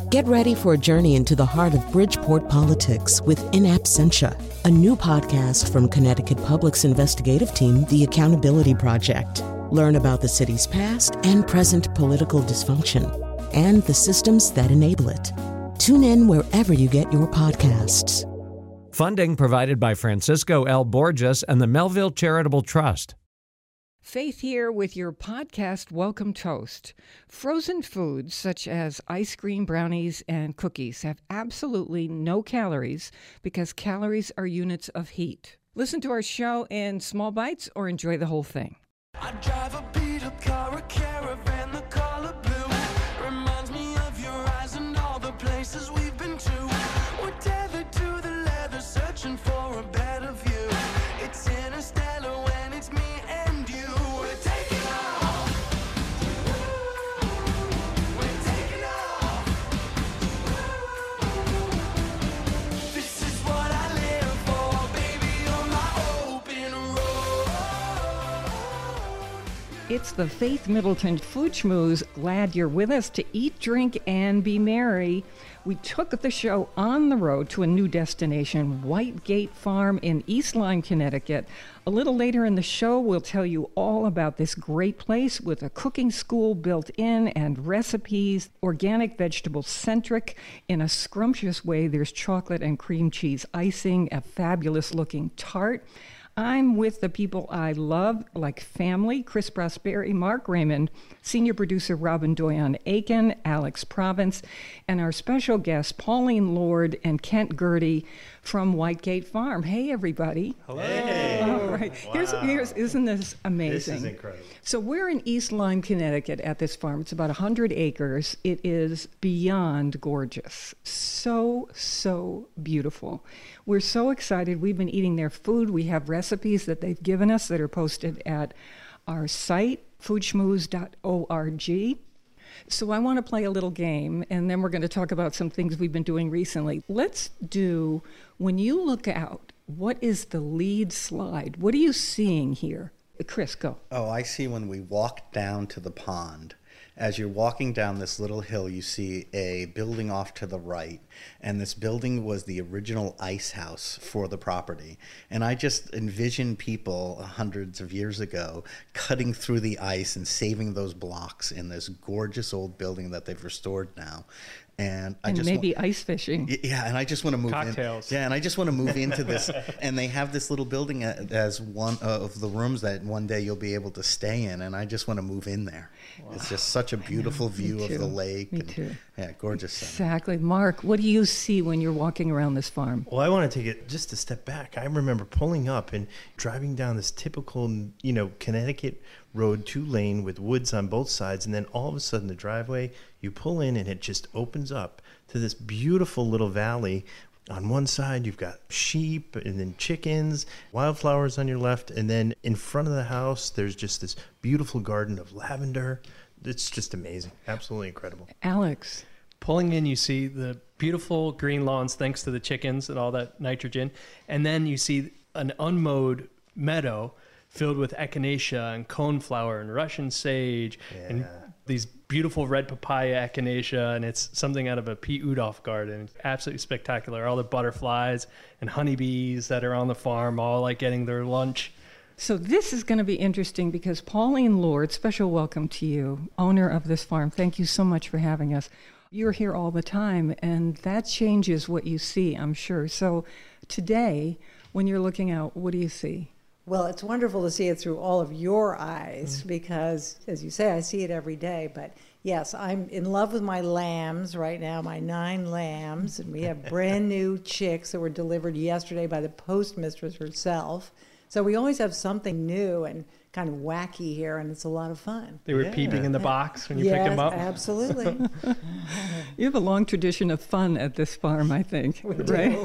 Get ready for a journey into the heart of Bridgeport politics with In Absentia, a new podcast from Connecticut Public's investigative team, The Accountability Project. Learn about the city's past and present political dysfunction and the systems that enable it. Tune in wherever you get your podcasts. Funding provided by Francisco L. Borges and the Melville Charitable Trust. Faith here with your podcast Welcome Toast. Frozen foods such as ice cream, brownies, and cookies have absolutely no calories because calories are units of heat. Listen to our show in small bites or enjoy the whole thing. I drive a beat-up car, a caravan, the color blue. Reminds me of your eyes and all the places we've been to. We're tethered to the leather, searching for a better view. It's interstellar when it's me and you. We're taking off. We're taking off. This is what I live for, baby, on my open road. It's the Faith Middleton Food Schmooze. Glad you're with us to eat, drink, and be merry. We took the show on the road to a new destination, White Gate Farm in East Lyme, Connecticut. A little later in the show, we'll tell you all about this great place with a cooking school built in and recipes, organic vegetable centric. In a scrumptious way, there's chocolate and cream cheese icing, a fabulous looking tart. I'm with the people I love, like family, Chris Prosperi, Mark Raymond, senior producer Robin Doyon-Aiken, Alex Province, and our special guests, Pauline Lord and Kent Gertie from White Gate Farm. Hey, everybody. Hello. Hey. All right. Wow. Here's, isn't this amazing? This is incredible. So we're in East Lyme, Connecticut at this farm. It's about 100 acres. It is beyond gorgeous. So beautiful. We're so excited. We've been eating their food. We have recipes that they've given us that are posted at our site, foodschmooze.org. So I want to play a little game, and then we're going to talk about some things we've been doing recently. Let's do, when you look out, what is the lead slide? What are you seeing here? Chris, go. Oh, I see when we walk down to the pond. As you're walking down this little hill, you see a building off to the right, and this building was the original ice house for the property. And I just envision people hundreds of years ago cutting through the ice and saving those blocks in this gorgeous old building that they've restored now. And maybe ice fishing. Yeah, and I just want to move Cocktails. and I just want to move into this. And they have this little building as one of the rooms that one day you'll be able to stay in. And I just want to move in there. Wow. It's just such a beautiful view of the lake. Me too. Yeah, gorgeous. Exactly. Mark, what do you see when you're walking around this farm? Well, I want to take it just a step back. I remember pulling up and driving down this typical, Connecticut road, 2-lane with woods on both sides. And then all of a sudden the driveway, you pull in and it just opens up to this beautiful little valley. On one side, you've got sheep and then chickens, wildflowers on your left. And then in front of the house, there's just this beautiful garden of lavender. It's just amazing. Absolutely incredible. Alex. Pulling in, you see the beautiful green lawns thanks to the chickens and all that nitrogen. And then you see an unmowed meadow filled with echinacea and coneflower and Russian sage and these beautiful red papaya echinacea, and it's something out of a Pete Udolph garden. It's absolutely spectacular. All the butterflies and honeybees that are on the farm, all like getting their lunch. So this is going to be interesting because Pauline Lord, special welcome to you, owner of this farm. Thank you so much for having us. You're here all the time, and that changes what you see, I'm sure. So today, when you're looking out, what do you see? Well, it's wonderful to see it through all of your eyes because, as you say, I see it every day. But yes, I'm in love with my lambs right now, my 9 lambs. And we have brand new chicks that were delivered yesterday by the postmistress herself. So we always have something new and kind of wacky here, and it's a lot of fun. They were peeping in the box when you pick them up. Absolutely. You have a long tradition of fun at this farm, I think, right?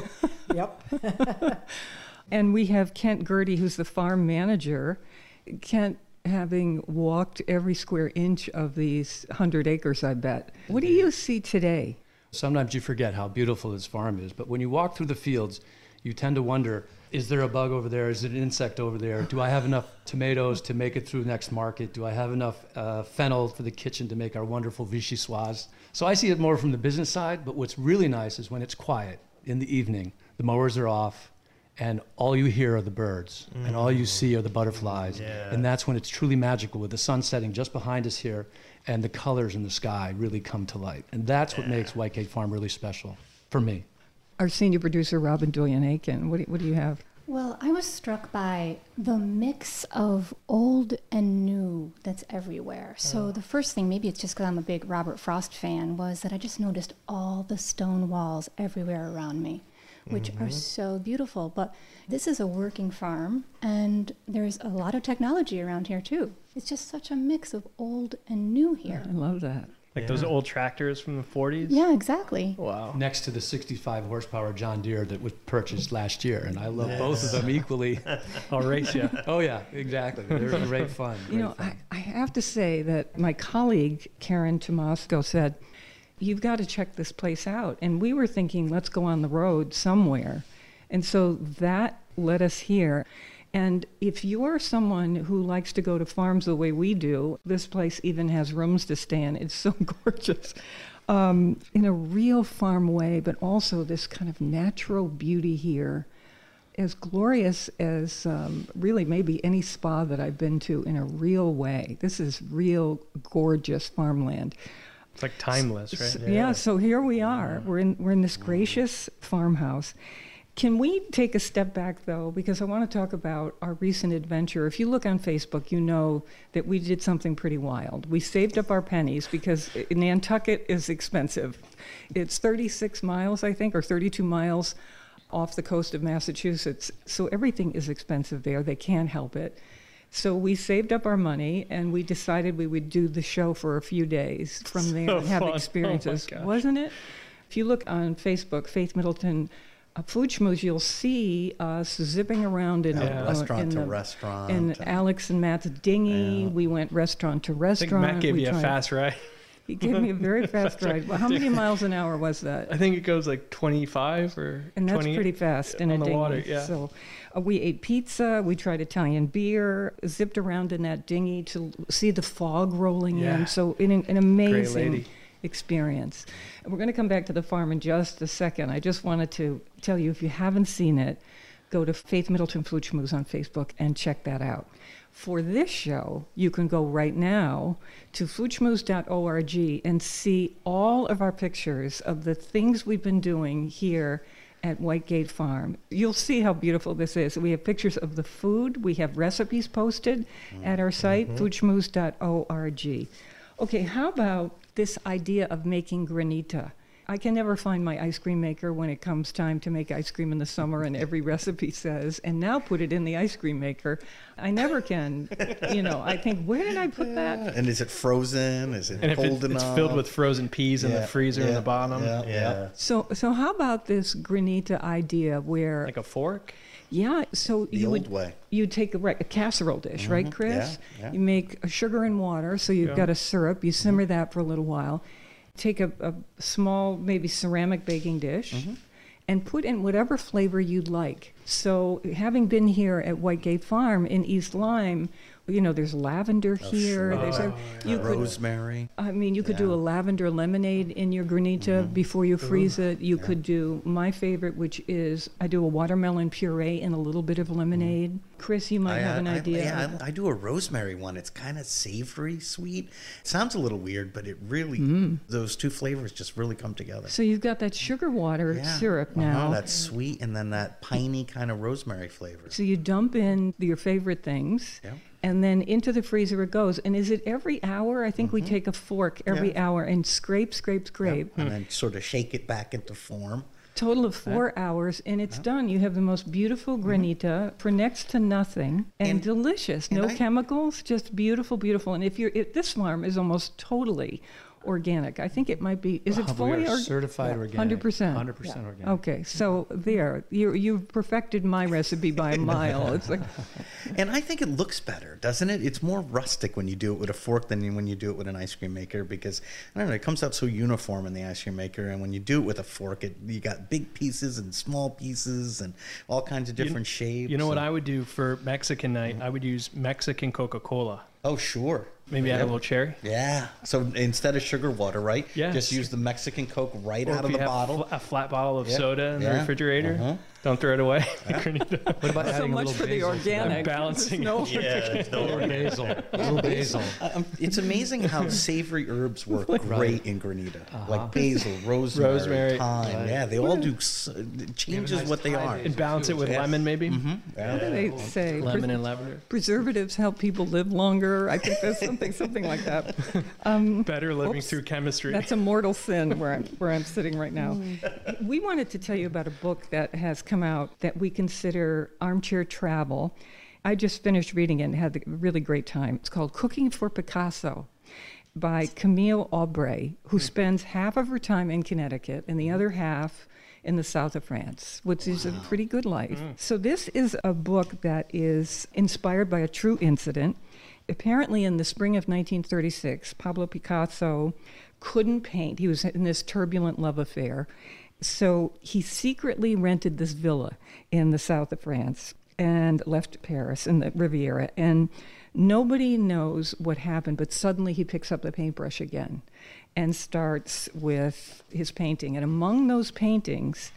Yep. And we have Kent Gertie, who's the farm manager. Kent, having walked every square inch of these 100 acres, I bet. What do you see today? Sometimes you forget how beautiful this farm is, but when you walk through the fields, you tend to wonder, is there a bug over there? Is it an insect over there? Do I have enough tomatoes to make it through next market? Do I have enough fennel for the kitchen to make our wonderful vichyssoise? So I see it more from the business side, but what's really nice is when it's quiet in the evening, the mowers are off, and all you hear are the birds, and all you see are the butterflies. Yeah. And that's when it's truly magical, with the sun setting just behind us here, and the colors in the sky really come to light. And that's what makes Whitegate Farm really special for me. Our senior producer, Robin Doyen-Aiken, what do you have? Well, I was struck by the mix of old and new that's everywhere. So the first thing, maybe it's just because I'm a big Robert Frost fan, was that I just noticed all the stone walls everywhere around me, which are so beautiful. But this is a working farm, and there's a lot of technology around here too. It's just such a mix of old and new here. I love that. Like those old tractors from the 40s? Yeah, exactly. Wow. Next to the 65 horsepower John Deere that was purchased last year, and I love both of them equally. I'll race you. Oh yeah, exactly. They're great fun. You know, I have to say that my colleague, Karen Tomasco, said, you've got to check this place out. And we were thinking, let's go on the road somewhere. And so that led us here. And if you're someone who likes to go to farms the way we do, this place even has rooms to stay in. It's so gorgeous. In a real farm way, but also this kind of natural beauty here. As glorious as really maybe any spa that I've been to in a real way. This is real gorgeous farmland. It's like timeless, right? Yeah, so here we are. We're in this gracious farmhouse. Can we take a step back, though, because I want to talk about our recent adventure. If you look on Facebook, you know that we did something pretty wild. We saved up our pennies because Nantucket is expensive. It's 36 miles, I think, or 32 miles off the coast of Massachusetts. So everything is expensive there. They can't help it. So we saved up our money, and we decided we would do the show for a few days from there So and have fun. experiences. Oh my gosh. Wasn't it? If you look on Facebook, Faith Middleton Food Schmooze, you'll see us zipping around in Restaurant to the- restaurant. in Alex and Matt's dinghy. Yeah. We went restaurant to I think restaurant. Matt gave We you a tried- fast ride. He gave me a very fast ride. Well, how many miles an hour was that? I think it goes like 25 or And that's 20 pretty fast in on a the dinghy. water, yeah. So we ate pizza, we tried Italian beer, zipped around in that dinghy to see the fog rolling Yeah. in. So an lady. amazing experience. And we're going to come back to the farm in just a second. I just wanted to tell you, if you haven't seen it, go to Faith Middleton Food Schmooze on Facebook and check that out. For this show, you can go right now to foodschmooze.org and see all of our pictures of the things we've been doing here at Whitegate Farm. You'll see how beautiful this is. We have pictures of the food. We have recipes posted at our site, foodschmooze.org. Okay, how about this idea of making granita? I can never find my ice cream maker when it comes time to make ice cream in the summer, and every recipe says, and now put it in the ice cream maker. I never can. I think, where did I put that? And is it frozen? Is it And if cold it's enough? filled with frozen peas in the Yeah, freezer in yeah, the bottom. Yeah. So how about this granita idea where, Like a fork? so The you old would way. you take a casserole dish, right, Chris? Yeah. You make a sugar and water, so you've got a syrup. You simmer that for a little while. Take a small, maybe ceramic baking dish, and put in whatever flavor you'd like. So having been here at Whitegate Farm in East Lyme, there's lavender here. sure. There's you could, Rosemary. you could do a lavender lemonade in your granita before you freeze it. You could do my favorite, which is I do a watermelon puree and a little bit of lemonade. Chris, you might have an idea. I do a rosemary one. It's kind of savory, sweet. It sounds a little weird, but it really, those two flavors just really come together. So you've got that sugar water syrup now. That's sweet, and then that piney kind of rosemary flavor. So you dump in your favorite things, and then into the freezer it goes. And is it every hour? I think we take a fork every hour and scrape. And then sort of shake it back into form. Total of 4 hours, and it's done. You have the most beautiful granita for next to nothing, and delicious. No chemicals, just beautiful, beautiful. And this farm is almost totally organic. I think it might be. Is it We fully are certified organic. 100%. 100% organic. Okay, so there, you've perfected my recipe by a mile. It's like, And I think it looks better, doesn't it? It's more rustic when you do it with a fork than when you do it with an ice cream maker, because I don't know, it comes out so uniform in the ice cream maker. And when you do it with a fork, you got big pieces and small pieces and all kinds of different shapes. You know what I would do for Mexican night? I would use Mexican Coca-Cola. Oh, sure. Maybe add a little cherry. Yeah. So instead of sugar water, right? Yeah. Just use the Mexican Coke right Or out if of you the have bottle. a flat bottle of Yep. soda in the Yeah. refrigerator, don't throw it away. What about so adding a much little for the basil to that? organic. balancing No, There's no Little basil. Little basil. It's amazing how savory herbs work great in granita. Like basil, rosemary, Rosemary. thyme. Right. Yeah, they all do. It changes nice what they Thai are. basil. And balance it with Yeah. lemon, maybe. Yeah. they say Lemon and lavender. preservatives help people live longer. I think there's something like that. Better living Oops. through chemistry. That's a mortal sin where I'm sitting right now. We wanted to tell you about a book that has come out that we consider armchair travel. I just finished reading it and had a really great time. It's called Cooking for Picasso by Camille Aubray, who spends half of her time in Connecticut and the other half in the south of France, which is a pretty good life. So this is a book that is inspired by a true incident. Apparently in the spring of 1936, Pablo Picasso couldn't paint. He was in this turbulent love affair. So he secretly rented this villa in the south of France and left Paris in the Riviera. And nobody knows what happened, but suddenly he picks up the paintbrush again and starts with his painting. And among those paintings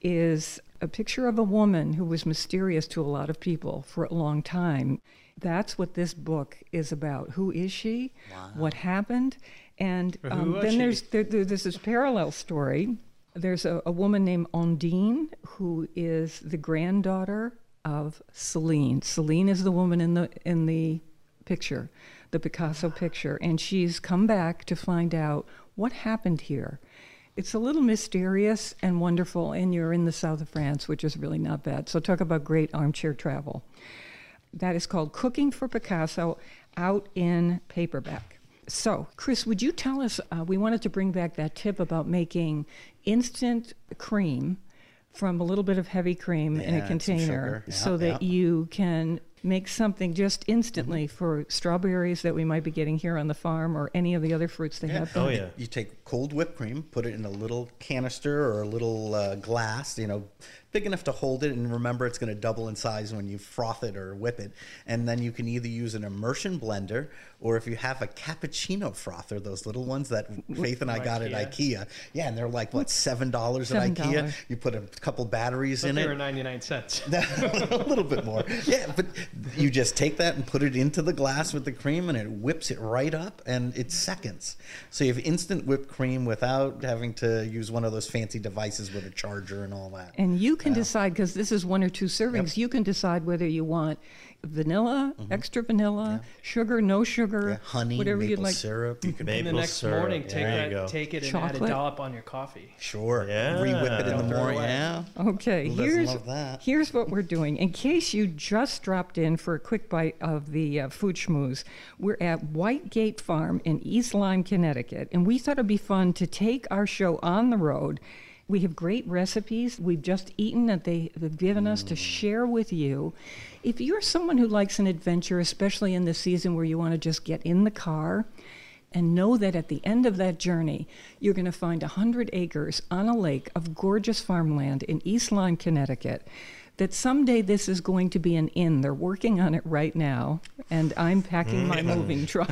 is a picture of a woman who was mysterious to a lot of people for a long time. That's what this book is about. Who is she? Wow. What happened? And then there's this parallel story. There's a woman named Ondine who is the granddaughter of Celine. Celine is the woman in the picture, the Picasso picture, and she's come back to find out what happened here. It's a little mysterious and wonderful, and you're in the south of France, which is really not bad. So talk about great armchair travel. That is called Cooking for Picasso, out in paperback. So, Chris, would you tell us, we wanted to bring back that tip about making instant cream from a little bit of heavy cream in a container so that you can make something just instantly for strawberries that we might be getting here on the farm or any of the other fruits they have. Oh, yeah. You take cold whipped cream, put it in a little canister or a little glass, big enough to hold it, and remember it's going to double in size when you froth it or whip it. And then you can either use an immersion blender, or if you have a cappuccino frother, those little ones that Faith and I got at IKEA. Yeah, and they're like, what, $7 at IKEA? You put a couple batteries in it. They were 99 cents. A little bit more. Yeah, but you just take that and put it into the glass with the cream, and it whips it right up, and it's seconds. So you have instant whipped cream without having to use one of those fancy devices with a charger and all that. And you can decide, because this is 1 or 2 servings, you can decide whether you want vanilla, extra vanilla, sugar, no sugar, honey, whatever maple you'd like. syrup. You can And the next morning, take it and add a Chocolate. dollop on your coffee. Sure. Yeah. Re-whip it in the Throw it morning. away. Yeah. Okay, Who doesn't love that? here's what we're doing. In case you just dropped in for a quick bite of the food schmooze, we're at White Gate Farm in East Lyme, Connecticut, and we thought it'd be fun to take our show on the road. We have great recipes we've just eaten that they've given us to share with you. If you're someone who likes an adventure, especially in the season where you want to just get in the car, and know that at the end of that journey, you're going to find 100 acres on a lake of gorgeous farmland in East Lyme, Connecticut, that someday this is going to be an inn. They're working on it right now, and I'm packing my moving truck.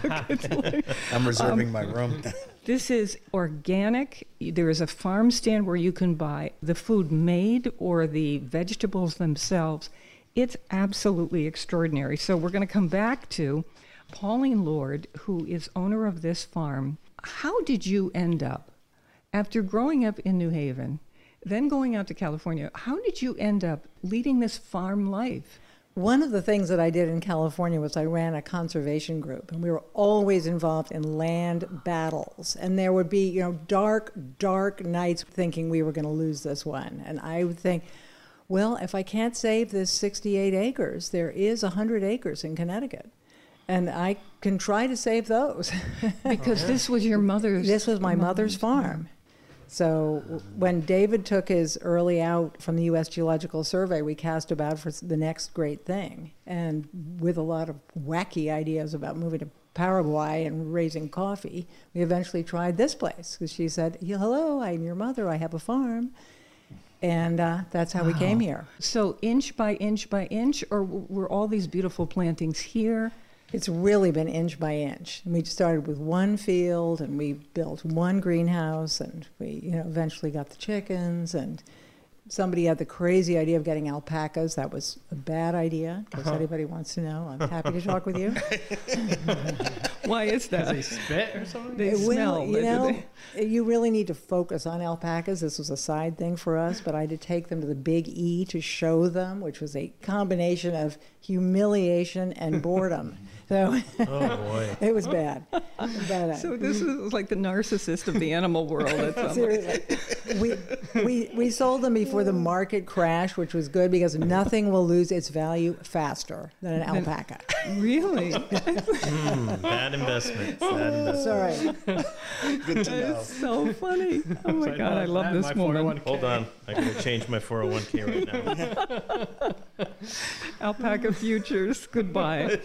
I'm reserving my room. This is organic. There is a farm stand where you can buy the food made or the vegetables themselves. It's absolutely extraordinary. So we're going to come back to Pauline Lord, who is owner of this farm. How did you end up, after growing up in New Haven, then going out to California, how did you end up leading this farm life? One of the things that I did in California was I ran a conservation group, and we were always involved in land battles. And there would be, dark, dark nights thinking we were going to lose this one. And I would think, well, if I can't save this 68 acres, there is 100 acres in Connecticut. And I can try to save those. Because this was your mother's. This was my mother's farm. So when David took his early out from the U.S. Geological Survey, we cast about for the next great thing. And with a lot of wacky ideas about moving to Paraguay and raising coffee, we eventually tried this place. Because she said, hello, I'm your mother, I have a farm. And that's how we came here. So inch by inch by inch, or were all these beautiful plantings here? It's really been inch by inch. And we started with one field, and we built one greenhouse, and we, eventually got the chickens. And somebody had the crazy idea of getting alpacas. That was a bad idea. In case anybody wants to know, I'm happy to talk with you. Why is that? They spit or something? They smell. You really need to focus on alpacas. This was a side thing for us, but I had to take them to the Big E to show them, which was a combination of humiliation and boredom. So Oh boy. it was bad. So this is like the narcissist of the animal world. At some point. Seriously. We sold them before the market crash, which was good because nothing will lose its value faster than an alpaca. Really? Bad investment. Bad investment. Sorry. Good to know. It's so funny. Oh my God, I love this woman. Hold on. I gotta change my 401k right now. Alpaca futures, goodbye.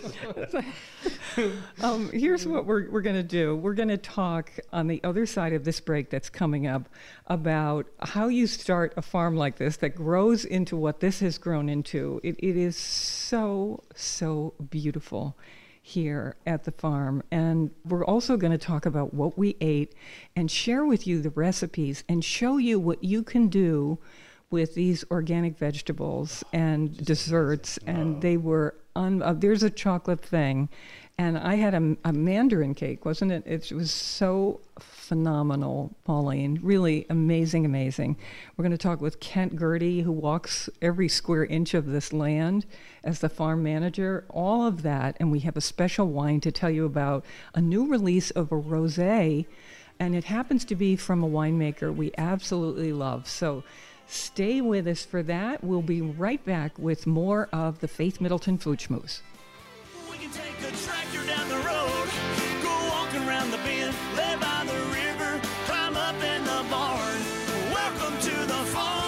Here's what we're going to do. We're going to talk on the other side of this break that's coming up about how you start a farm like this that grows into what this has grown into. It is so, so beautiful here at the farm. And we're also going to talk about what we ate and share with you the recipes and show you what you can do with these organic vegetables and desserts. And they were, there's a chocolate thing. And I had a mandarin cake, wasn't it? It was so phenomenal, Pauline. Really amazing, amazing. We're going to talk with Kent Gertie, who walks every square inch of this land as the farm manager, all of that. And we have a special wine to tell you about, a new release of a rosé. And it happens to be from a winemaker we absolutely love. So stay with us for that. We'll be right back with more of the Faith Middleton Food Schmooze. We can take a tractor down the road, go walking around the bend, lay by the river, climb up in the barn. Welcome to the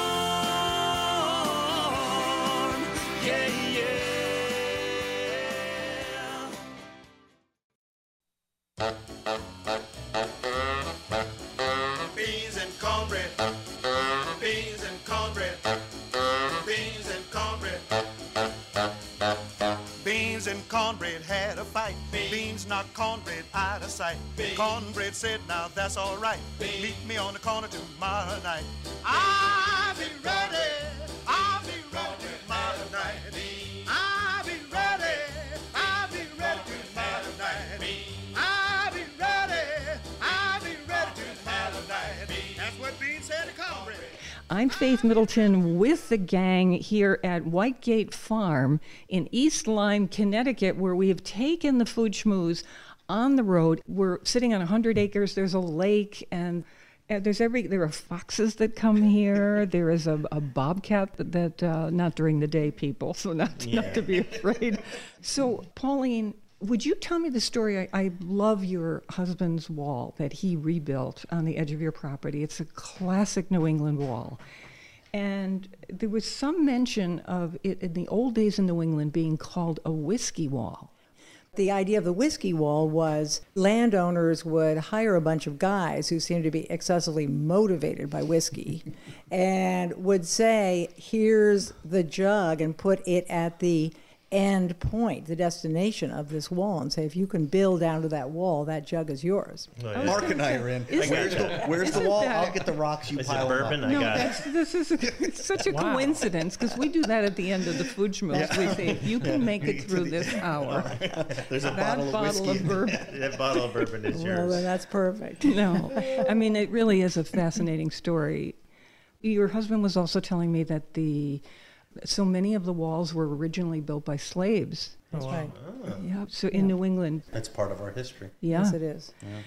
farm. Yeah, yeah. Beans and cornbread. Beans and cornbread. Beans and cornbread. Beans and cornbread had a fight. Beans knocked cornbread out of sight. Cornbread said, now that's all right. Meet me on the corner tomorrow night. I'll be ready. I'll be ready tomorrow night. I'll be ready. I'll be ready tomorrow night. I'll be ready. I'll be ready tomorrow night. That's what Beans said to cornbread. I'm Faith Middleton with the gang here at Whitegate Farm in East Lyme, Connecticut, where we have taken the Food Schmooze on the road. We're sitting on 100 acres. There's a lake, and there are foxes that come here. There is a bobcat that not during the day, people, so not to be afraid. So, Pauline, would you tell me the story? I love your husband's wall that he rebuilt on the edge of your property. It's a classic New England wall. And there was some mention of it in the old days in New England being called a whiskey wall. The idea of the whiskey wall was landowners would hire a bunch of guys who seemed to be excessively motivated by whiskey and would say, here's the jug, and put it at the end point, the destination of this wall, and say, if you can build down to that wall, that jug is yours. Oh, yeah. Mark and I are in. Where's the wall? I'll get the rocks, you Is pile it them bourbon? up. No, I got it. this is it's such a coincidence, because we do that at the end of the Food Schmooze. We say, if you can make it through this hour, There's a that bottle of bottle whiskey. of bourbon. That bottle of bourbon is Well, yours. then that's perfect. No, I mean, it really is a fascinating story. Your husband was also telling me that so many of the walls were originally built by slaves. That's right. Yeah, so in New England. That's part of our history. Yeah. Yes, it is.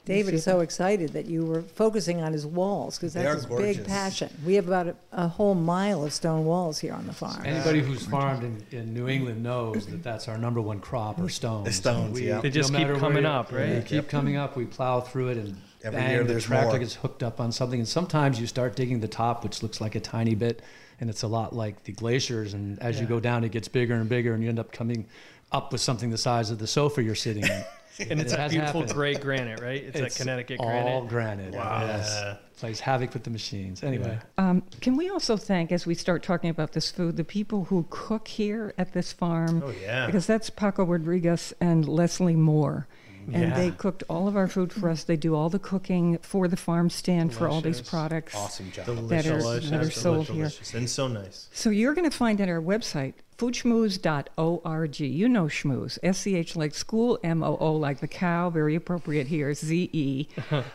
David is so excited that you were focusing on his walls because They that's are his gorgeous. big passion. We have about a whole mile of stone walls here on the farm. Anybody who's farmed in New England knows that that's our number one crop, or stones. The stones, yeah. They just no keep matter coming where up, right? They keep coming up. We plow through it, and Every bang, year the there's tractor more. gets hooked up on something. And sometimes you start digging the top, which looks like a tiny bit, and it's a lot like the glaciers. And as you go down, it gets bigger and bigger, and you end up coming up with something the size of the sofa you're sitting in. And it's It that has beautiful happened. gray granite, right? It's that Connecticut all granite. granite. Wow. Yes. Plays havoc with the machines. Anyway. Can we also thank, as we start talking about this food, the people who cook here at this farm? Oh, yeah. Because that's Paco Rodriguez and Leslie Moore. And Yeah. they cooked all of our food for us. They do all the cooking for the farm stand for all these Delicious. products. Awesome job. That are Delicious. sold here. Delicious. And so nice. So you're going to find at our website, foodschmooze.org. You know schmooze. SCH like school, MOO like the cow. Very appropriate here, ZE.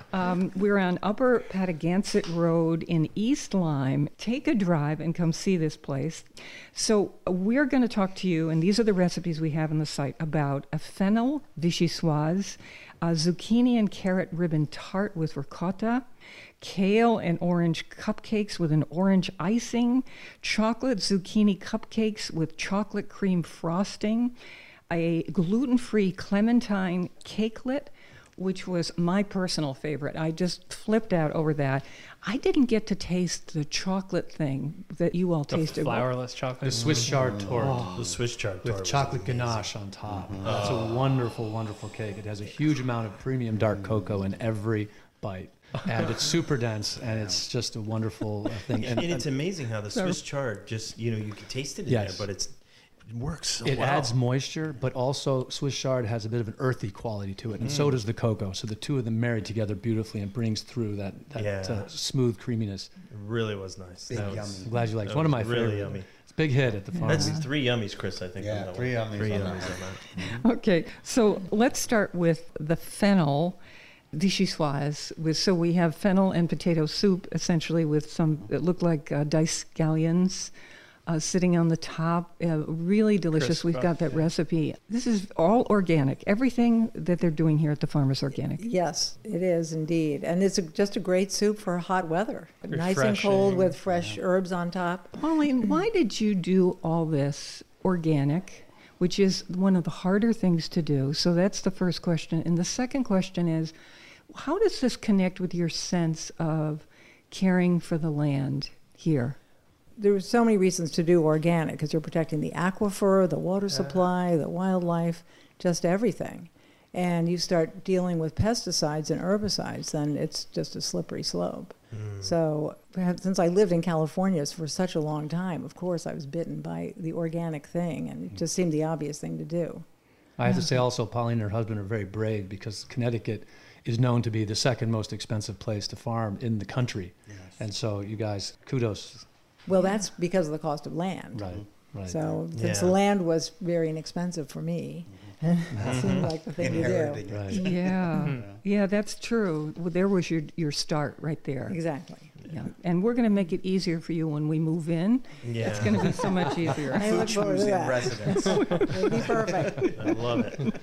We're on Upper Patagoncet Road in East Lyme. Take a drive and come see this place. So we're going to talk to you, and these are the recipes we have on the site, about a fennel vichyssoise, a zucchini and carrot ribbon tart with ricotta, kale and orange cupcakes with an orange icing, chocolate zucchini cupcakes with chocolate cream frosting, a gluten-free clementine cakelet, which was my personal favorite. I just flipped out over that. I didn't get to taste the chocolate thing that you all The tasted. flourless chocolate. The Swiss chard tort. The Swiss chard tart With was chocolate amazing. ganache on top. It's a wonderful, wonderful cake. It has a huge amount of premium dark cocoa in every bite. And it's super dense, and it's just a wonderful thing. And it's amazing how the Swiss chard just, you can taste it in Yes. there, but it works so it well. adds moisture, but also Swiss chard has a bit of an earthy quality to it, and so does the cocoa. So the two of them married together beautifully and brings through that Yeah. smooth creaminess. It really was nice. Big That was- yummy. I'm glad you like it. It's That one of was my really favorite. yummy. It's a big hit at the farm. That's 3 yummies, Chris, I think. Yeah, on that 3 one. yummies 3 on yummies that. on that. Okay, so let's start with the fennel vichyssoise. So we have fennel and potato soup, essentially, with some, it looked like diced scallions sitting on the top. Really delicious. Crisp We've got that yeah. recipe. This is all organic. Everything that they're doing here at the farm is organic. Yes, it is indeed. And it's just a great soup for hot weather. Nice and cold Refreshing. with fresh herbs on top. Pauline, why did you do all this organic, which is one of the harder things to do? So that's the first question. And the second question is, how does this connect with your sense of caring for the land here? There were so many reasons to do organic because you're protecting the aquifer, the water supply, the wildlife, just everything. And you start dealing with pesticides and herbicides, then it's just a slippery slope. So since I lived in California for such a long time, of course I was bitten by the organic thing, and it just seemed the obvious thing to do. I have to say also, Pauline and her husband are very brave because Connecticut is known to be the second most expensive place to farm in the country. And so you guys, kudos. Well, that's because of the cost of land. Right. So since Yeah. the land was very inexpensive for me, it seemed like the thing to do. Inherited. Right. Yeah, yeah, that's true. Well, there was your start right there. Exactly. Yeah. And we're going to make it easier for you when we move in. Yeah. It's going to be so much easier. I look forward to Schmooze in that. residence. It'll be perfect. I love it.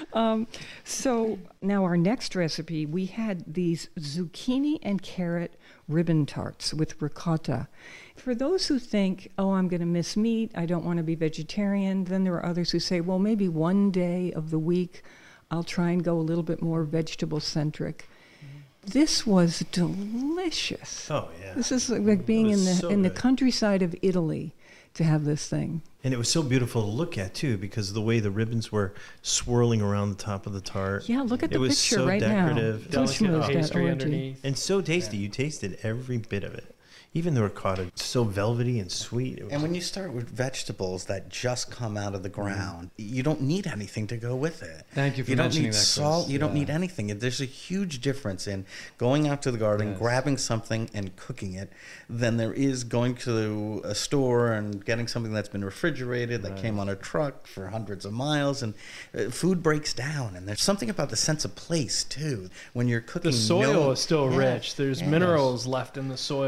So now our next recipe, we had these zucchini and carrot ribbon tarts with ricotta. For those who think, oh, I'm going to miss meat, I don't want to be vegetarian, then there are others who say, well, maybe one day of the week I'll try and go a little bit more vegetable-centric. This was delicious. Oh, yeah. This is like being It in was the so in the good. countryside of Italy to have this thing. And it was so beautiful to look at, too, because of the way the ribbons were swirling around the top of the tart. Yeah, look at It the was picture so right decorative. now. Delicate pastry Foodschmooze.org. underneath. And so tasty. You tasted every bit of it. Even the ricotta, so velvety and sweet. It was, And when you start with vegetables that just come out of the ground, you don't need anything to go with it. Thank you for You don't mentioning need that, Chris. salt. You don't Yeah. need anything. There's a huge difference in going out to the garden, Yes. grabbing something and cooking it, than there is going to a store and getting something that's been refrigerated, that came on a truck for hundreds of miles. And food breaks down. And there's something about the sense of place, too. When you're cooking, The soil no- is still Yeah. rich. There's Yeah. minerals left in the soil. But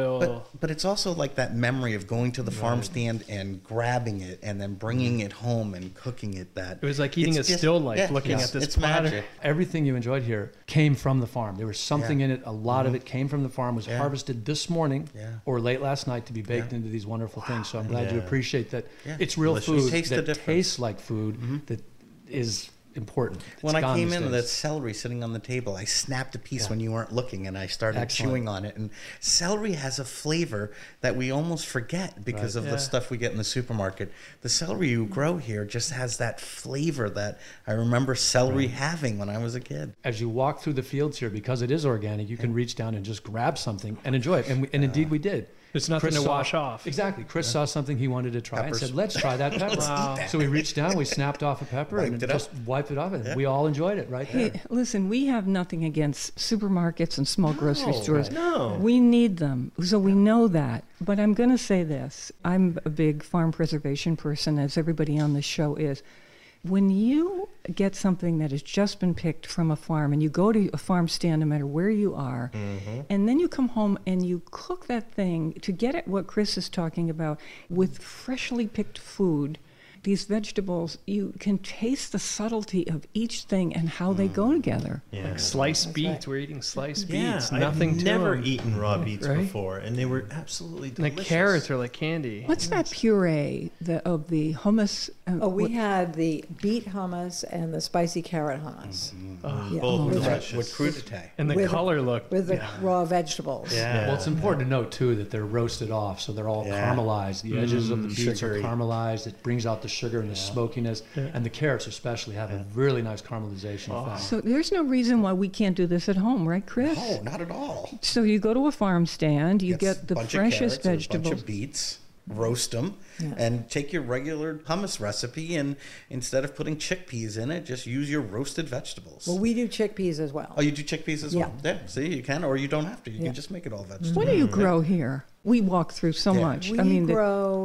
But it's also like that memory of going to the farm stand and grabbing it and then bringing it home and cooking it. It was like eating a still life, looking at this platter. Magic. Everything you enjoyed here came from the farm. There was something in it. A lot of it came from the farm, was harvested this morning or late last night to be baked into these wonderful things. So I'm glad you appreciate that. It's real food that tastes like food that is important. When I came in, that celery sitting on the table, I snapped a piece when you weren't looking, and I started chewing on it. And celery has a flavor that we almost forget because of the stuff we get in the supermarket. The celery you grow here just has that flavor that I remember celery having when I was a kid. As you walk through the fields here, because it is organic, you can reach down and just grab something and enjoy it. And indeed we did. There's nothing to wash off. Exactly. Chris saw something he wanted to try and said, let's try that pepper. So we reached down, we snapped off a pepper and just wiped it off. And we all enjoyed it there. Hey, listen, we have nothing against supermarkets and small grocery stores. No. We need them, so we know that. But I'm going to say this. I'm a big farm preservation person, as everybody on the show is. When you get something that has just been picked from a farm and you go to a farm stand no matter where you are, and then you come home and you cook that thing to get at what Chris is talking about with freshly picked food, these vegetables, you can taste the subtlety of each thing and how they go together. Yeah. Like sliced beets. We're eating sliced beets. I've Nothing to never them. eaten raw beets before, and they were absolutely And the delicious. carrots are like candy. What's that puree of the hummus? We had the beet hummus and the spicy carrot hummus. Both with delicious. With crudité. And the color look. With the raw vegetables. Yeah. Well, it's important to note, too, that they're roasted off, so they're all caramelized. The edges of the beets Sugary. are caramelized. It brings out the sugar and the smokiness. And the carrots especially have a really nice caramelization effect. So there's no reason why we can't do this at home, right, Chris? No, not at all. So you go to a farm stand, you get the bunch of freshest carrots, a vegetables. bunch of beets, roast them, and take your regular hummus recipe, and instead of putting chickpeas in it, just use your roasted vegetables. Well, we do chickpeas as well. Oh, you do chickpeas as well? Yeah, see, you can, or you don't have to. You Yeah. can just make it all vegetables. What do you grow here? We walk through so much. We grow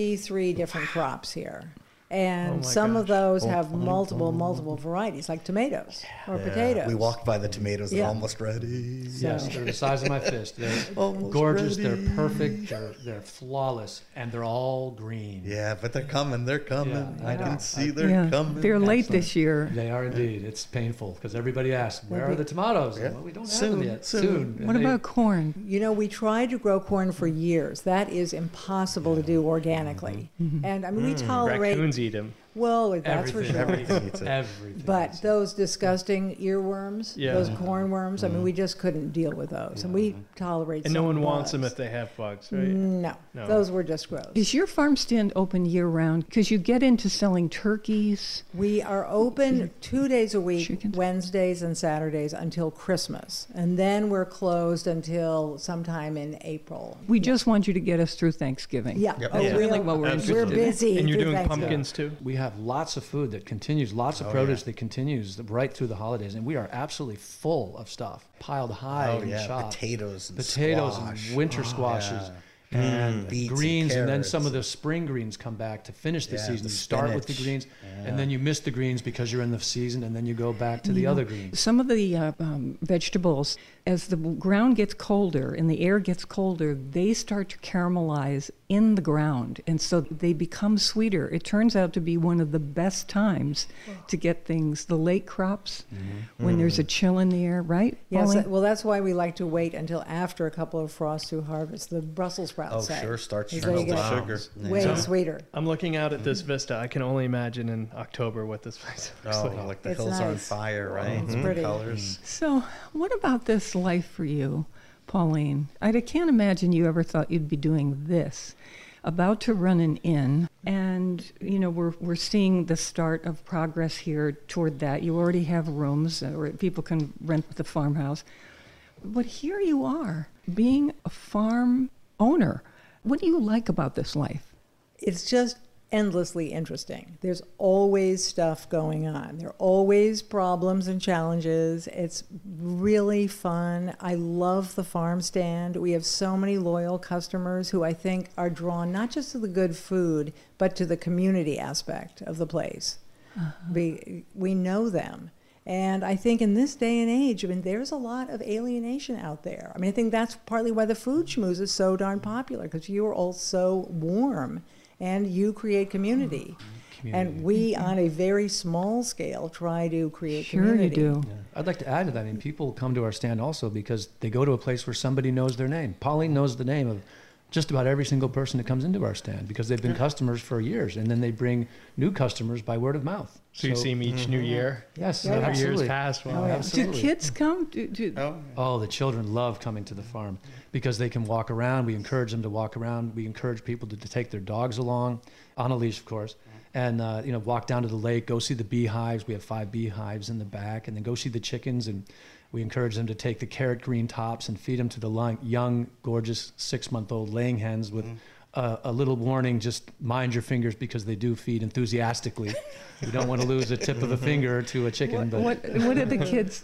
53 different crops here. And some of those have multiple varieties, like tomatoes or potatoes. We walked by the tomatoes and almost ready. Yes, they're the size of my fist. They're Almost gorgeous, ready. they're perfect, they're flawless, and they're all green. Yeah, but they're coming. They're coming. Yeah, I I know. can see they're coming. They're late this year. They are indeed. It's painful because everybody asks, where are the tomatoes? Yeah. Well, we don't have Soon, them yet. soon. What about corn? You know, we tried to grow corn for years. That is impossible to do organically. And I mean, we tolerate. Raccoons eat them. Well, that's for sure. Everything. But those disgusting earworms, those corn worms, I mean, we just couldn't deal with those. And we tolerate And some no one wants them bugs. if they have bugs, right? No, those were just gross. Is your farm stand open year round? Because you get into selling turkeys. We are open 2 days a week, Chickens. Wednesdays and Saturdays until Christmas. And then we're closed until sometime in April. We just want you to get us through Thanksgiving. Yeah. Yep. Oh, Yeah. Really what we're interested We're in. busy. And you're through doing Thanksgiving. pumpkins too? We have lots of food that continues, lots of produce that continues right through the holidays, and we are absolutely full of stuff piled high in the shop. Potatoes and Potatoes squash. and winter squashes. And Beets and greens, and then carrots. some of the spring greens come back to finish the Yeah, season. the You start with the spinach. greens, and then you miss the greens because you're in the season, and then you go back to the other greens. Some of the vegetables, as the ground gets colder and the air gets colder, they start to caramelize in the ground, and so they become sweeter. It turns out to be one of the best times to get things, the late crops, when there's a chill in the air, right? Yes, Pauline? well, that's why we like to wait until after a couple of frosts to harvest. The Brussels sprouts. Oh, say. sure. Starts Is to they melt the get sugar. Way Yeah. sweeter. I'm looking out at this vista. I can only imagine in October what this place looks Oh, like. like the It's hills are on nice. fire, right? It's pretty. Colors. So, what about this life for you, Pauline? I can't imagine you ever thought you'd be doing this. About to run an inn, and you know we're seeing the start of progress here toward that. You already have rooms where people can rent the farmhouse, but here you are being a farm owner. What do you like about this life? It's just endlessly interesting. There's always stuff going on. There are always problems and challenges. It's really fun. I love the farm stand. We have so many loyal customers who I think are drawn not just to the good food, but to the community aspect of the place. We know them. And I think in this day and age, I mean, there's a lot of alienation out there. I mean, I think that's partly why the food schmooze is so darn popular, because you are all so warm and you create community. And we, on a very small scale, try to create community. Sure you do. Yeah. I'd like to add to that. I mean, people come to our stand also because they go to a place where somebody knows their name. Pauline knows the name of just about every single person that comes into our stand because they've been customers for years, and then they bring new customers by word of mouth. So you see them each new year? Yes, Yeah, Years absolutely. past. Wow. Absolutely. Do kids come? Oh, the children love coming to the farm because they can walk around. We encourage them to walk around. We encourage people to take their dogs along, on a leash, of course, and walk down to the lake, go see the beehives. We have 5 beehives in the back, and then go see the chickens. And we encourage them to take the carrot green tops and feed them to the young, gorgeous 6-month-old laying hens with a little warning, just mind your fingers because they do feed enthusiastically. You don't want to lose a tip of a finger to a chicken. What do the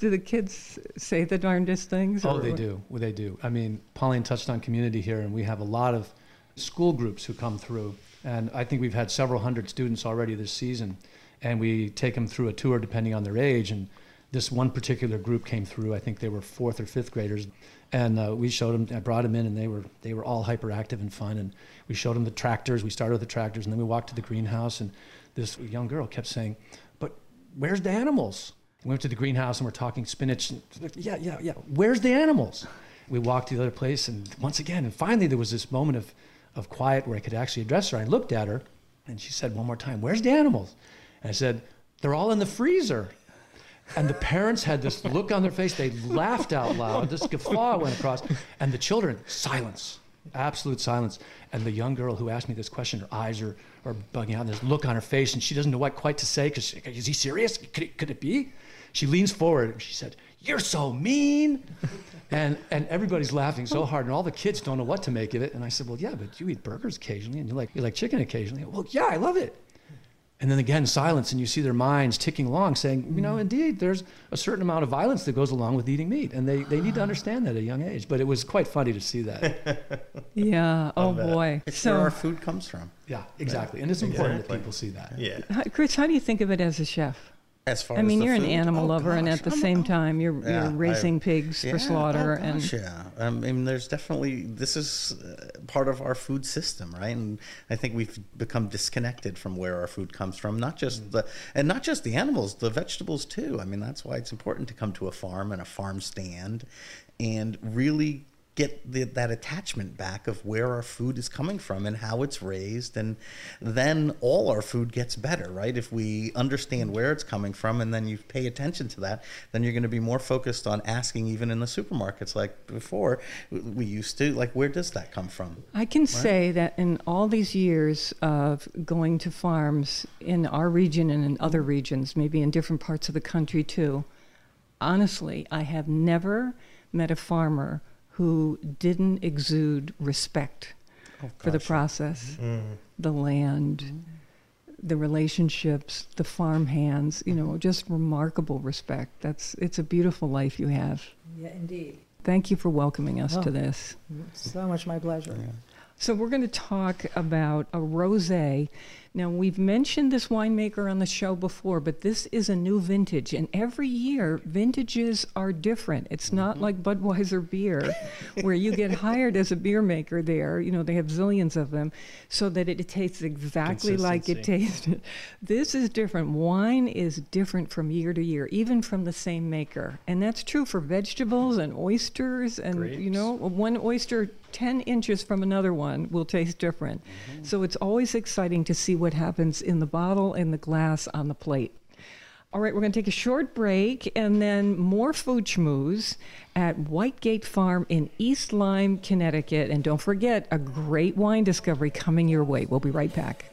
kids say the darndest things? Oh, they do. Well, they do. I mean, Pauline touched on community here, and we have a lot of school groups who come through. And I think we've had several hundred students already this season. And we take them through a tour depending on their age. And this one particular group came through. I think they were 4th or 5th graders. And we showed them, I brought them in, and they were all hyperactive and fun. And we showed them the tractors. We started with the tractors, and then we walked to the greenhouse. And this young girl kept saying, "But where's the animals?" We went to the greenhouse, and we're talking spinach. And, yeah. Where's the animals? We walked to the other place, and once again, and finally there was this moment of quiet where I could actually address her. I looked at her, and she said one more time, "Where's the animals?" And I said, "They're all in the freezer." And the parents had this look on their face. They laughed out loud. This guffaw went across. And the children, silence, absolute silence. And the young girl who asked me this question, her eyes are bugging out. And there's a look on her face, and she doesn't know what quite to say. Because is he serious? Could it be? She leans forward, and she said, "You're so mean." And everybody's laughing so hard, and all the kids don't know what to make of it. And I said, "Well, yeah, but you eat burgers occasionally, and you like chicken occasionally." "Well, yeah, I love it." And then again, silence, and you see their minds ticking along saying, indeed, there's a certain amount of violence that goes along with eating meat. And they need to understand that at a young age. But it was quite funny to see that. Yeah. Oh, boy. It's where our food comes from. Yeah, exactly. And it's important that people see that. Yeah. Chris, how do you think of it as a chef? As far I as mean, the you're an food? animal Oh, lover, and gosh, at the I'm- same time, you're raising pigs for slaughter. Oh, gosh, I mean, there's definitely, this is part of our food system, right? And I think we've become disconnected from where our food comes from, not just the animals, the vegetables too. I mean, that's why it's important to come to a farm and a farm stand and really get that attachment back of where our food is coming from and how it's raised, and then all our food gets better, right? If we understand where it's coming from and then you pay attention to that, then you're going to be more focused on asking, even in the supermarkets like before we used to, like, where does that come from? I can say that in all these years of going to farms in our region and in other regions, maybe in different parts of the country too, honestly, I have never met a farmer who didn't exude respect for the process, the land, the relationships, the farm hands, just remarkable respect. It's a beautiful life you have. Yeah, indeed. Thank you for welcoming us to this. So much my pleasure. Yeah. So we're going to talk about a rosé. Now, we've mentioned this winemaker on the show before, but this is a new vintage, and every year vintages are different. It's not like Budweiser beer, where you get hired as a beer maker there. They have zillions of them, so that it tastes exactly like it tasted. This is different. Wine is different from year to year, even from the same maker, and that's true for vegetables and oysters. And Grapes. One oyster 10 inches from another one will taste different. So it's always exciting to see what happens in the bottle, in the glass, on the plate. All right, we're going to take a short break and then more food schmooze at Whitegate Farm in East Lyme, Connecticut. And don't forget, a great wine discovery coming your way. We'll be right back.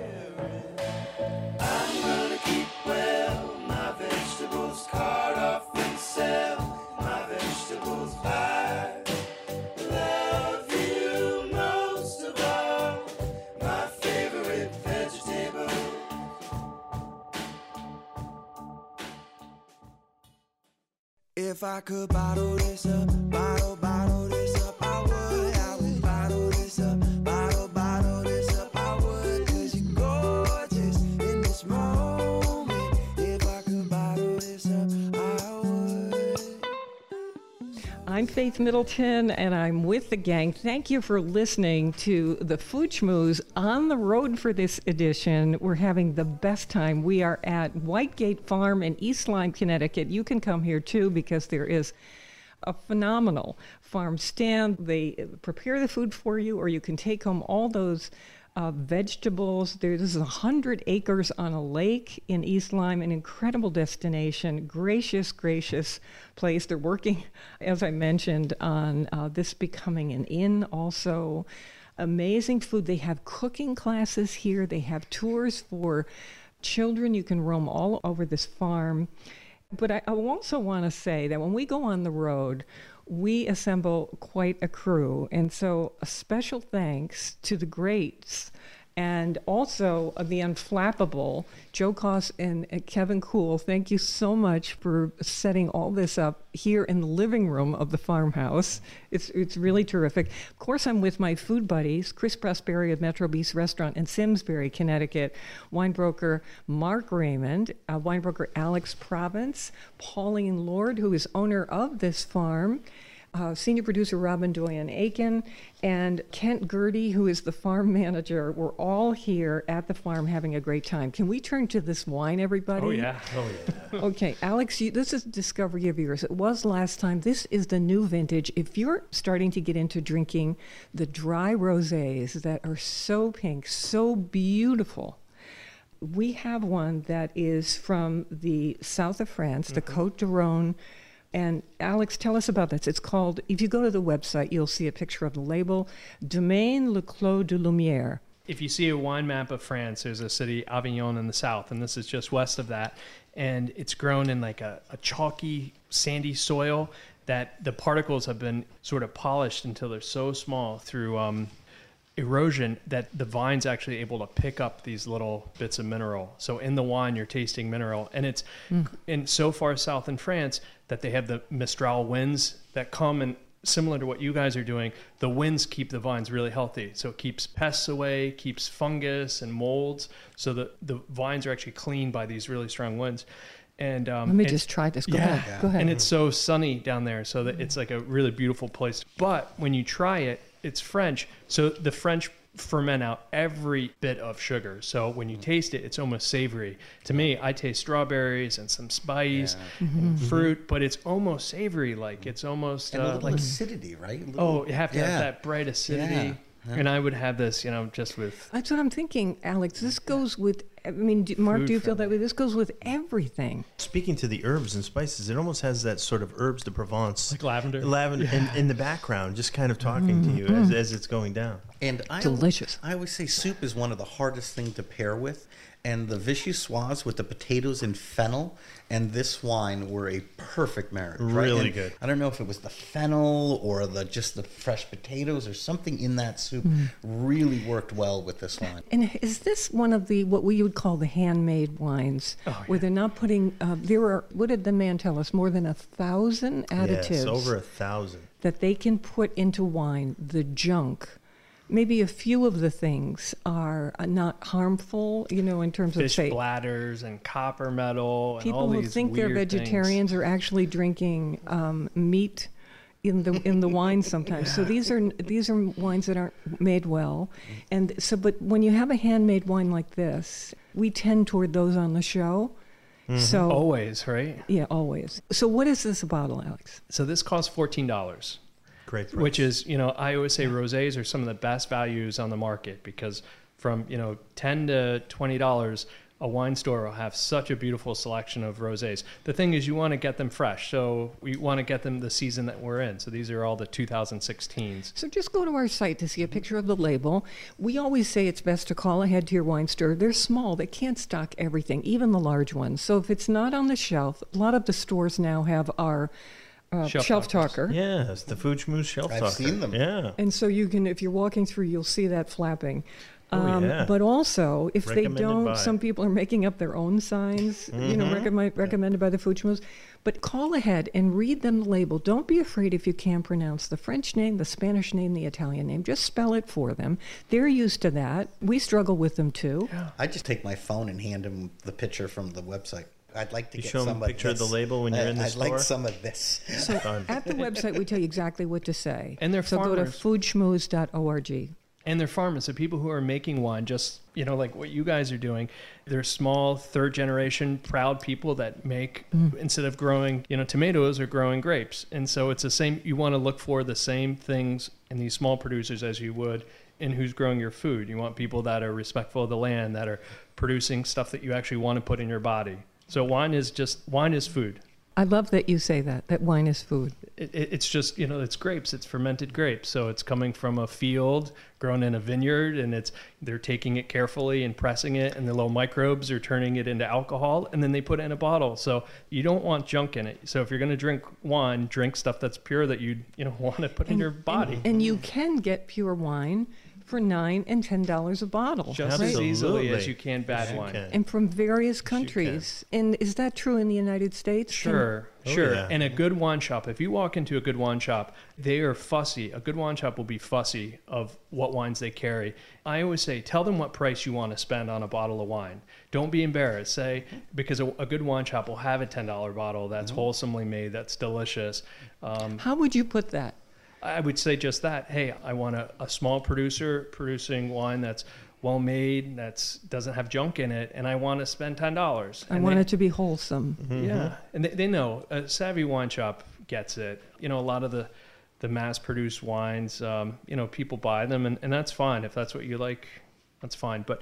I'm gonna keep well my vegetables, cart off and sell my vegetables. I love you most of all, my favorite vegetable. If I could bottle this up, bottle this up, I would bottle this up, bottle this up, I would, 'cause you're gorgeous in this moment. If I could bottle this up, I'm Faith Middleton, and I'm with the gang. Thank you for listening to the Food Schmooze on the road for this edition. We're having the best time. We are at Whitegate Farm in East Lyme, Connecticut. You can come here too because there is a phenomenal farm stand. They prepare the food for you, or you can take home all those vegetables. There's 100 acres on a lake in East Lyme, an incredible destination, gracious place. They're working, as I mentioned, on this becoming an inn also. Amazing food. They have cooking classes here. They have tours for children. You can roam all over this farm. But I also want to say that when we go on the road, we assemble quite a crew. And so a special thanks to the greats and also the unflappable Joe Koss and Kevin Kuhl. Thank you so much for setting all this up here in the living room of the farmhouse. It's really terrific. Of course, I'm with my food buddies, Chris Prosperi of Metro Beast Restaurant in Simsbury, Connecticut, winebroker Mark Raymond, winebroker Alex Province, Pauline Lord, who is owner of this farm, senior producer Robin Doyen-Aiken, and Kent Gertie, who is the farm manager. We're all here at the farm having a great time. Can we turn to this wine, everybody? Oh, yeah. Okay, Alex, this is a discovery of yours. It was last time. This is the new vintage. If you're starting to get into drinking the dry rosés that are so pink, so beautiful, we have one that is from the south of France, the Côte du Rhône. And Alex, tell us about this. It's called, if you go to the website, you'll see a picture of the label, Domaine Le Clos de Lumière. If you see a wine map of France, there's a city, Avignon, in the south, and this is just west of that. And it's grown in like a chalky, sandy soil that the particles have been sort of polished until they're so small through erosion that the vine's actually able to pick up these little bits of mineral. So in the wine, you're tasting mineral. And it's in so far south in France that they have the Mistral winds that come, and similar to what you guys are doing, the winds keep the vines really healthy. So it keeps pests away, keeps fungus and molds, so that the vines are actually cleaned by these really strong winds. And let me just try this. Go ahead. Go ahead. And it's so sunny down there, so that it's like a really beautiful place. But when you try it, it's French. So the French ferment out every bit of sugar. So when you taste it, it's almost savory. To me, I taste strawberries and some spice and fruit, but it's almost savory. Like it's almost and a little like acidity, right? You have to have that bright acidity. Yeah. And I would have this, just with... That's what I'm thinking, Alex. This goes with... I mean, Mark, do you feel that way? This goes with everything. Speaking to the herbs and spices, it almost has that sort of herbs de Provence. Like lavender? In the background, just kind of talking to you as it's going down. And delicious. I always say soup is one of the hardest things to pair with. And the Vichyssoise with the potatoes and fennel and this wine were a perfect marriage. Really good. I don't know if it was the fennel or just the fresh potatoes or something in that soup really worked well with this wine. And is this one of the, what we would call the handmade wines, where they're not putting, there are, what did the man tell us, more than 1,000 additives? Yes, over 1,000. That they can put into wine, the junk. Maybe a few of the things are not harmful, in terms of, fish bladders and copper metal and people all who these think they're weird vegetarians things. are actually drinking meat in the wine sometimes. So these are wines that aren't made well, and so. But when you have a handmade wine like this, we tend toward those on the show. So Always, right? Yeah, always. So what is this bottle, Alex? So this costs $14. Great price. Which is, I always say rosés are some of the best values on the market, because from, $10 to $20, a wine store will have such a beautiful selection of rosés. The thing is, you want to get them fresh. So we want to get them the season that we're in. So these are all the 2016s. So just go to our site to see a picture of the label. We always say it's best to call ahead to your wine store. They're small. They can't stock everything, even the large ones. So if it's not on the shelf, a lot of the stores now have our shelf talker. Yes, the Food Schmooze shelf talker. I've seen them. Yeah. And so you can, if you're walking through, you'll see that flapping. Yeah. But also, if Recommended they don't, by. some people are making up their own signs, recommended by the Food Schmooze. But call ahead and read them the label. Don't be afraid if you can't pronounce the French name, the Spanish name, the Italian name. Just spell it for them. They're used to that. We struggle with them too. I just take my phone and hand them the picture from the website. I'd like to You get show 'em some a picture of of the this. label when you're in the I'd like store? some of this. So at the website, we tell you exactly what to say. And they're so go to farmers. foodschmooze.org. And they're farmers, so people who are making wine, just, you know, like what you guys are doing. They're small, third generation, proud people that make, instead of growing, you know, tomatoes, are growing grapes. And so it's the same, you want to look for the same things in these small producers as you would in who's growing your food. You want people that are respectful of the land, that are producing stuff that you actually want to put in your body. So wine is food. I love that you say that wine is food. It's just, you know, it's grapes, it's fermented grapes. So it's coming from a field grown in a vineyard, and they're taking it carefully and pressing it, and the little microbes are turning it into alcohol, and then they put it in a bottle. So you don't want junk in it. So if you're going to drink wine, drink stuff that's pure that you want to put in your body. And you can get pure wine for $9 and $10 a bottle. Just as easily as you can bad wine. And from various countries. And is that true in the United States? Sure. Yeah. And a good wine shop, if you walk into a good wine shop, they are fussy. A good wine shop will be fussy of what wines they carry. I always say, tell them what price you want to spend on a bottle of wine. Don't be embarrassed. Say, because a good wine shop will have a $10 bottle that's wholesomely made, that's delicious. How would you put that? I would say just that. Hey, I want a small producer producing wine that's well made, doesn't have junk in it, and I want to spend $10. I want it to be wholesome. Yeah, and they know. A savvy wine shop gets it. You know, a lot of the mass-produced wines, you know, people buy them, and that's fine. If that's what you like, that's fine. But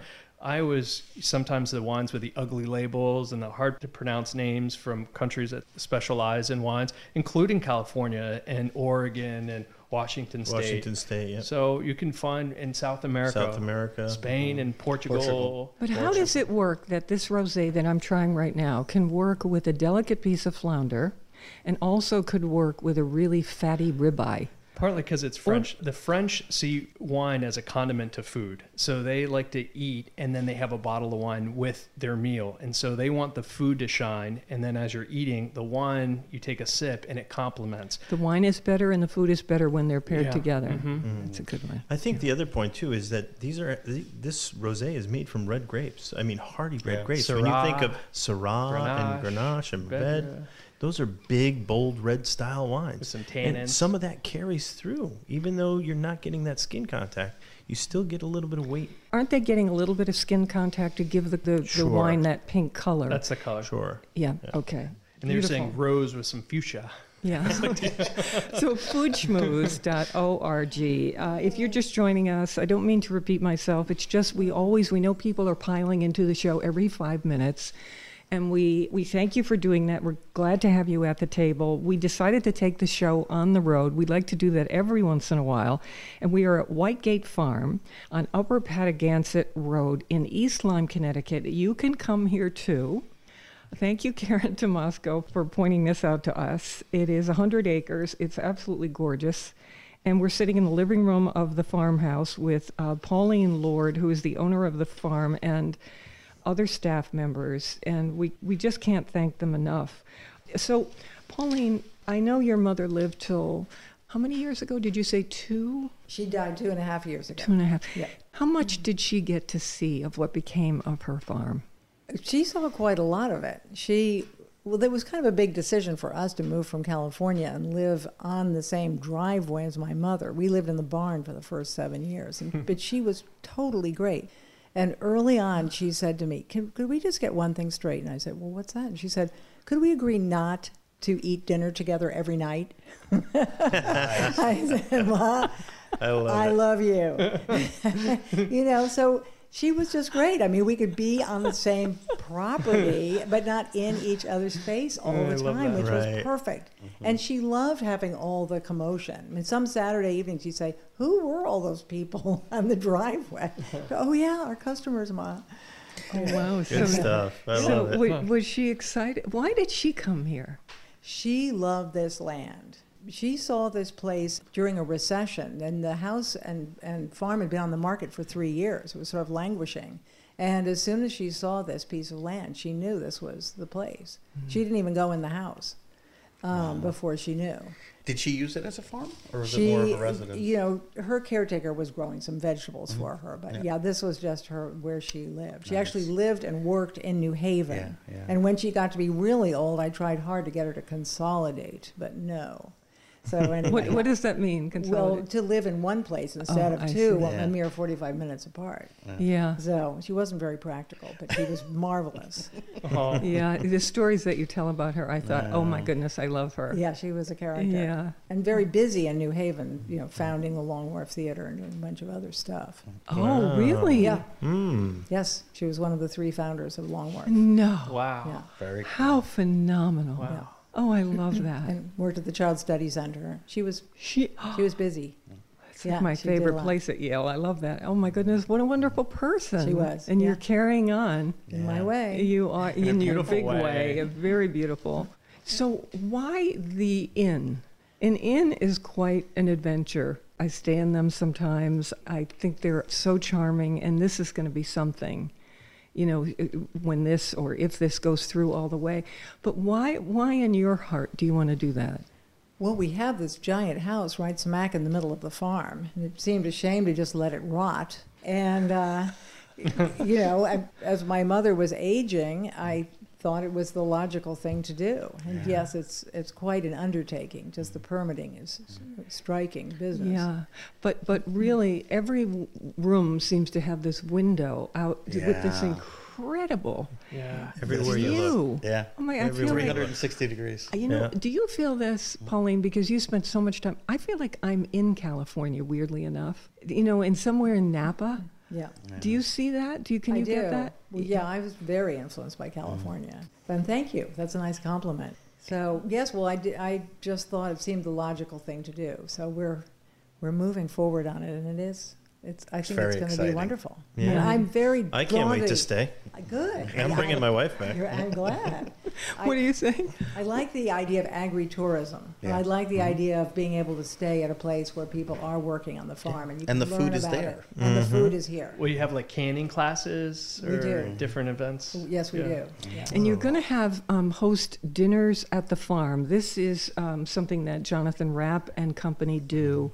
sometimes the wines with the ugly labels and the hard-to-pronounce names from countries that specialize in wines, including California and Oregon and Washington State. Yeah. So you can find in South America, Spain and Portugal. But how does it work that this rosé that I'm trying right now can work with a delicate piece of flounder and also could work with a really fatty ribeye? Partly because it's French. The French see wine as a condiment to food. So they like to eat, and then they have a bottle of wine with their meal. And so they want the food to shine. And then as you're eating, the wine, you take a sip, and it complements. The wine is better and the food is better when they're paired together. That's a good one. I think the other point, too, is that this rosé is made from red grapes. I mean, hardy red grapes. Syrah, when you think of Syrah and Grenache and Mourvedre, those are big, bold, red-style wines. With some tannins. And some of that carries through. Even though you're not getting that skin contact, you still get a little bit of weight. Aren't they getting a little bit of skin contact to give the Sure. wine that pink color? That's the color. Sure. Yeah, okay. And they were saying Beautiful. rose with some fuchsia. Yeah. So foodschmooze.org. If you're just joining us, I don't mean to repeat myself. It's just we know people are piling into the show every 5 minutes. And we thank you for doing that. We're glad to have you at the table. We decided to take the show on the road. We'd like to do that every once in a while. And we are at Whitegate Farm on Upper Patagonia Road in East Lyme, Connecticut. You can come here too. Thank you, Karen Tomasco, for pointing this out to us. It is 100 acres. It's absolutely gorgeous. And we're sitting in the living room of the farmhouse with Pauline Lord, who is the owner of the farm, and other staff members, and we just can't thank them enough. So, Pauline, I know your mother lived till, how many years ago? Did you say 2? She died 2.5 years ago. 2.5. Yeah. How much did she get to see of what became of her farm? She saw quite a lot of it. Well, there was kind of a big decision for us to move from California and live on the same driveway as my mother. We lived in the barn for the first 7 years, but she was totally great. And early on, she said to me, could we just get one thing straight? And I said, well, what's that? And she said, could we agree not to eat dinner together every night? I said, well, I love you. You know, so she was just great. I mean, we could be on the same property, but not in each other's face all the time, which was perfect. And she loved having all the commotion. I mean, some Saturday evenings she'd say, who were all those people on the driveway? Oh, yeah, our customers, Ma. Oh, wow. Good stuff. I love it. Was she excited? Why did she come here? She loved this land. She saw this place during a recession, and the house and farm had been on the market for 3 years. It was sort of languishing. And as soon as she saw this piece of land, she knew this was the place. Mm-hmm. She didn't even go in the house. before she knew. Did she use it as a farm, or was it more of a residence? You know, her caretaker was growing some vegetables for her, but yeah, this was just her where she lived. She actually lived and worked in New Haven. Yeah, yeah. And when she got to be really old, I tried hard to get her to consolidate, but no. So anyway, What does that mean? well, Consolidate? to live in one place instead of I two, see. a mere 45 minutes apart. Yeah. So she wasn't very practical, but she was marvelous. Oh. Yeah, the stories that you tell about her, I thought, oh my goodness, I love her. Yeah, she was a character. Yeah. And very busy in New Haven, you know, founding the Long Wharf Theater and doing a bunch of other stuff. Oh, really? Yeah. Yes, she was one of the 3 founders of Long Wharf. No. Wow. Yeah. Very cool. How phenomenal. Wow. Yeah. Oh, I love that. And worked at the Child Study Center. She was She, busy. it's Yeah, like my she did a favorite lot. place at Yale. I love that. Oh my goodness, what a wonderful person. She was, And yeah. you're carrying on. In my way. You are in your beautiful big way. very beautiful. So why the inn? An inn is quite an adventure. I stay in them sometimes. I think they're so charming, and this is going to be something, you know, when this or if this goes through all the way. But why in your heart do you want to do that? Well, we have this giant house right smack in the middle of the farm, and it seemed a shame to just let it rot. And, you know, as my mother was aging, I thought it was the logical thing to do. And yes, it's quite an undertaking. Just the permitting is striking business. Yeah, but really, every room seems to have this window out with this Yeah. incredible Yeah. Everywhere you look. view. Yeah. Oh my! I feel Everywhere like 360 degrees. you know. Yeah. Do you feel this, Pauline? Because you spent so much time. I feel like I'm in California. Weirdly enough, you know, in somewhere in Napa. Yeah. Do you see that? Can you get that? Well, yeah, I was very influenced by California. And thank you. That's a nice compliment. So yes, well, I just thought it seemed the logical thing to do. So we're moving forward on it, and it is. I think very it's going to be exciting. wonderful. Yeah. And I'm very. I can't wait drawn to stay. Good. I'm bringing my wife back. I'm glad. What are you saying? I like the idea of agritourism. Yeah. I like the idea of being able to stay at a place where people are working on the farm and you And can the learn food is about there. it. And the food is here. Will you have like canning classes We or do. different events? Yes, we Yeah. do. Yeah. And you're going to have host dinners at the farm. This is something that Jonathan Rapp and company do.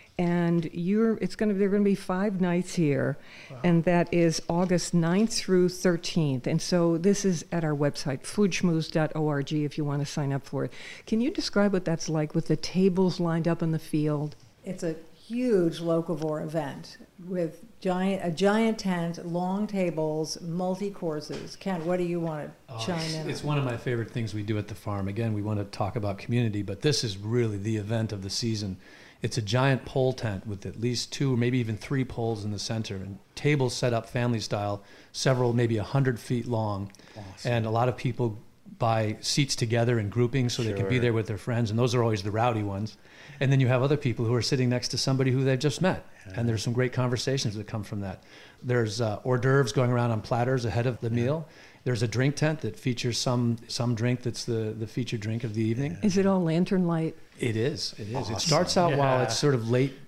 And they're going to be 5 nights here, and that is August 9th through 13th. And so this is at our website, foodschmooze.org, if you want to sign up for it. Can you describe what that's like with the tables lined up in the field? It's a huge locavore event with a giant tent, long tables, multi-courses. Ken, what do you want to chime in It's on? one of my favorite things we do at the farm. Again, we want to talk about community, but this is really the event of the season. It's a giant pole tent with at least 2 or maybe even 3 poles in the center, and tables set up family style, several, maybe 100 feet long. Awesome. And a lot of people buy seats together in groupings so they can be Sure. there with their friends, and those are always the rowdy ones. And then you have other people who are sitting next to somebody who they've just met, and there's some great conversations that come from that. There's hors d'oeuvres going around on platters ahead of the meal. There's a drink tent that features some drink that's the featured drink of the evening. Is it all lantern light? It is. It Awesome. starts out while Yeah. it's sort of late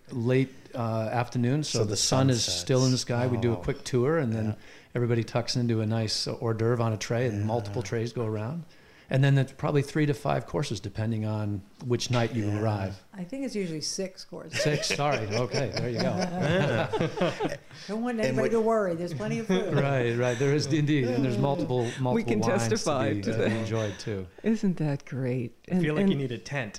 afternoon, so So the the sun is sun still in the sets. sky. We do a Oh. quick tour, and then everybody tucks into a nice hors d'oeuvre on a tray, and multiple trays go around. And then it's probably 3 to 5 courses, depending on which night you arrive. I think it's usually 6 courses. 6, sorry. Okay, there you go. Don't want anybody to worry. There's plenty of food. Right. There is indeed, and there's multiple We can wines testify to be, to to that. be enjoyed too. Isn't that great? I feel like you need a tent.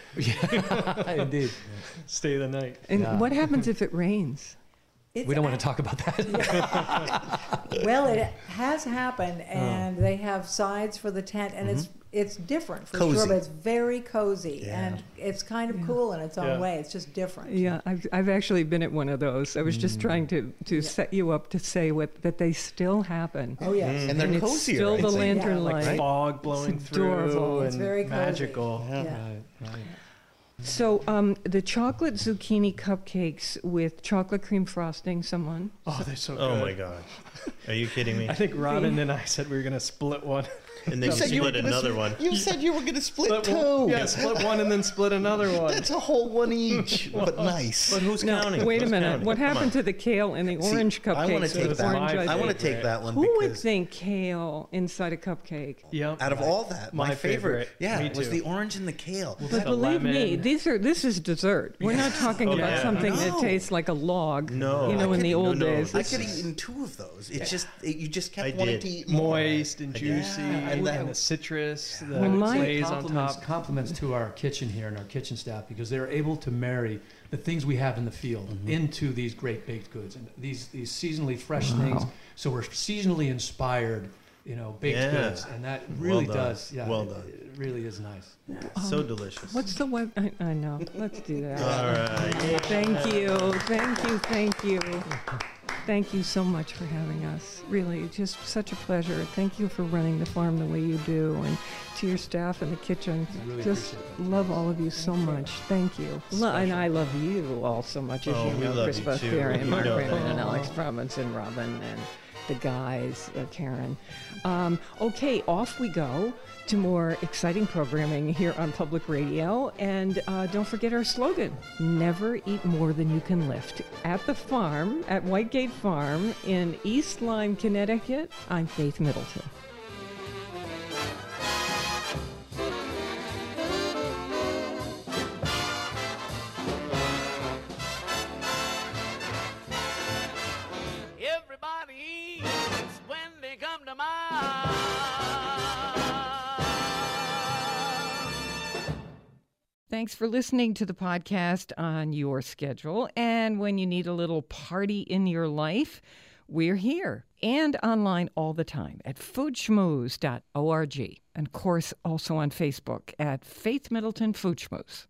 Yeah, indeed. Stay the night. And Yeah. what happens if it rains? It's We don't want to talk about that. Well, it has happened, and they have sides for the tent, and it's different for Cozy. sure, but it's very cozy, Yeah. and it's kind of cool in its own Yeah. way. It's just different. Yeah, I've actually been at one of those. I was just trying to set you up to say that they still happen. Oh yes. And they're And it's cozier. still right? the So- lantern Yeah, Like light. fog blowing It's through adorable. and It's very cozy. magical. Yeah. Right. So the chocolate zucchini cupcakes with chocolate cream frosting. Someone. Oh, they're so good. Oh my gosh. Are you kidding me? I think Robin and I said we were going to split one. And then you split another one. You said you were going to split two. Split one and then split another one. That's a whole one each, but nice. But who's counting? Wait a Who's minute. counting? What Come happened on. to the kale and the orange cupcakes? I want to take with that. orange my I want to icing? take that one. Who would because think kale inside a cupcake? Yep. out of all that, My my favorite, favorite. Me was too. the orange and the kale. But The believe me, lemon. this is dessert. We're not talking about yeah. something that No. tastes like a log. No. You know, in the old no, days. I this could is- have eaten two of those. It's just you just kept I wanting did. to eat more. Moist and juicy, and then- the citrus, the Well, my- glaze on top. Compliments to our kitchen here and our kitchen staff because they're able to marry the things we have in the field into these great baked goods and these seasonally fresh things. So we're seasonally inspired, baked Yeah. goods, and that really done. does. Yeah, Well done. It really is nice. So delicious. What's the web? I know. Let's do that. All right. Thank you. Thank you. Thank you so much for having us. Really, just such a pleasure. Thank you for running the farm the way you do, and to your staff in the kitchen. I really Just appreciate that. love all of you so much. Thank you. And I love you all so much, as Oh, you we know, love Chris you Bustier too. and You Mark know Raymond that. and Alex Province and Robin and the guys, Karen. Okay, off we go to more exciting programming here on Public Radio. And don't forget our slogan, never eat more than you can lift. At the farm, at Whitegate Farm in East Lyme, Connecticut, I'm Faith Middleton. Everybody eats when they come to mind. Thanks for listening to the podcast on your schedule. And when you need a little party in your life, we're here and online all the time at foodschmooze.org. And of course, also on Facebook at Faith Middleton Food Schmooze.